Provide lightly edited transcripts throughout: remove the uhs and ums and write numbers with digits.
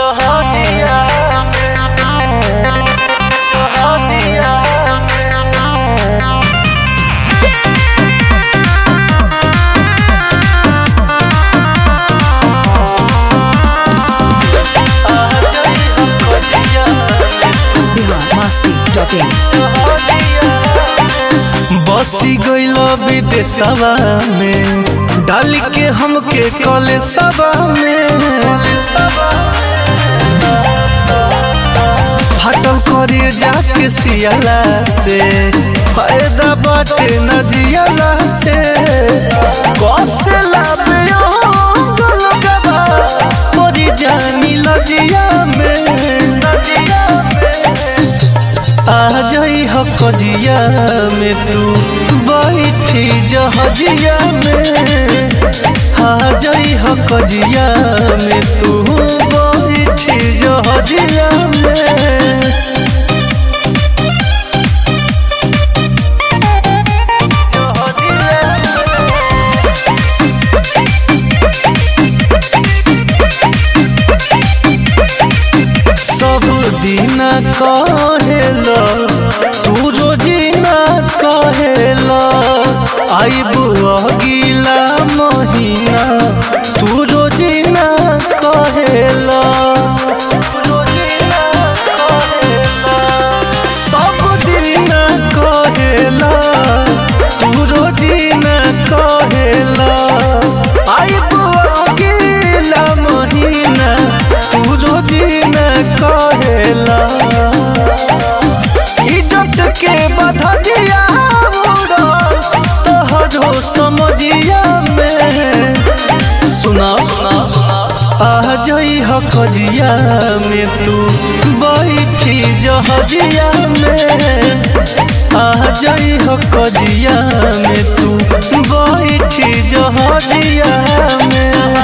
बसी गइल विदेशवा में डाल के हमके कॉलेजवा में हटल करे जाके सियाला से फायदा बाटे न जियाला से कौसे लाभे गलगवा मोरी जानी लजिया में आ जाई हो कजिया में तू बैठी जहजिया में आ जाई हो कजिया में तू बैठी जहजिया में सब दिन कहेला तू रोजीना कहेला आइबू अगिला महीना तू रोजीना कहेला सब दिन कहेला तू रोजीना कहेला आइबू अगिला महीना तू रोजीना कहेला इज्जत के बधजिया उड़ा तोहरो समझिया में सुना आ जाई हो कजिया में तू बैठी जहजिया में आ जाई हो कजिया में तू बैठी जहजिया में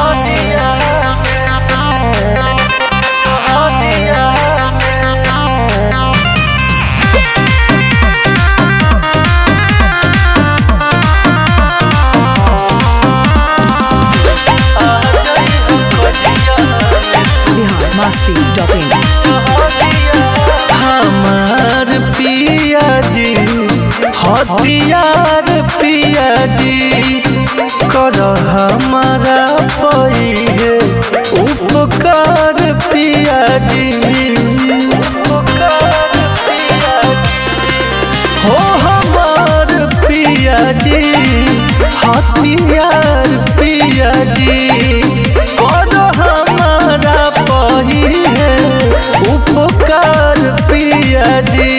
हमार पिया जी हथियार पिया जी कर हमारा पहिले उपकार पिया जी हो हमार पिया जी हथियार पिया जी कर हमारा पहिले उपकार पिया जी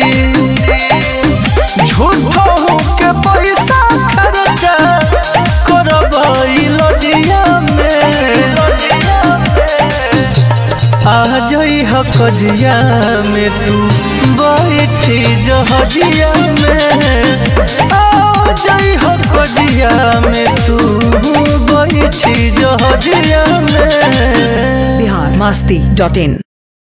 झूठो के पैसा खर्चा करबई लजिया में आ जाई हो कजिया में तू बैठी जहजिया में आ जाई हो कजिया में तू बैठी जहजिया में biharmasti.in